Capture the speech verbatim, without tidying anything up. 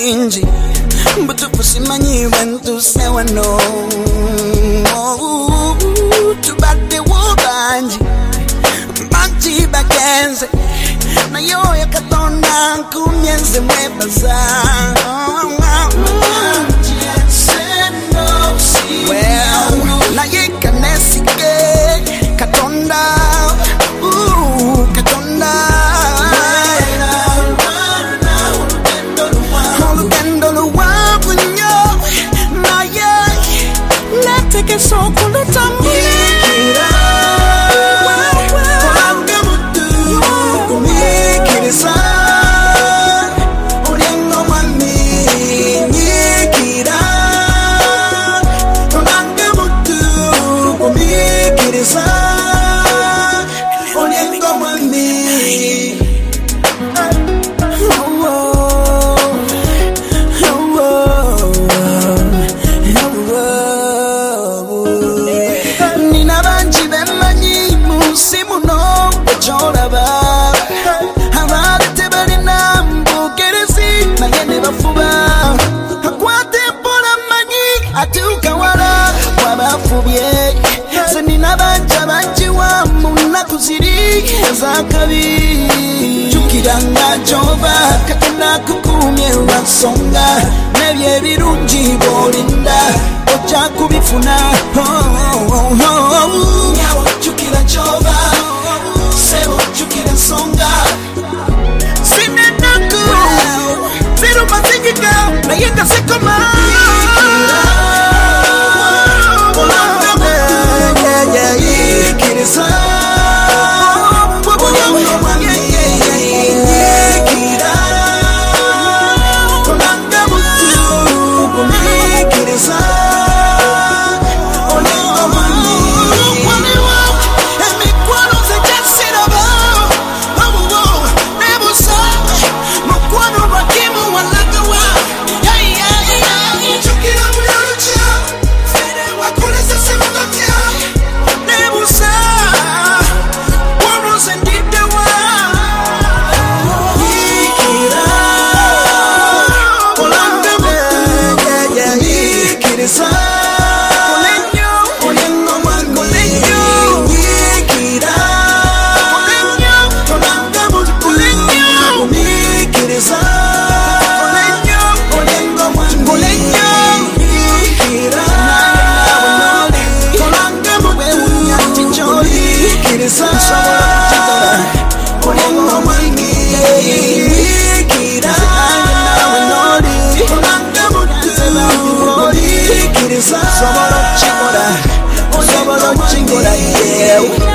binji mbutu kusimanyi wentu sewa no tubade wobanji banji bagenze na yo yakatonda kumyenze mwebaza well na yikanesike katonda ooh katonda que so kuleta mikira wanga mutu kumikirisa urengo mami mikira wanga mutu kumikirisa urengo mami Choraba Havale tebali nambu keresi Mayene bafuba Hakwate pola manyi Atuka wala Wabafubye Zenina banja banji wa Muna kuziri Zakabi Chukiranga jova Kakena kukumye wasonga Nebye birunji bolinda Ocha kubifuna Oh oh oh oh Nyawo chukira jova Sebo chukira songa Sine naku Zero mazingika Na yenga sekoma Olanga mutu Yeah yeah yeah Ikirisa Olanga mami Ikira Olanga mutu Ikirisa Olanga mami Somos los chingos, somos los chingos, yeah.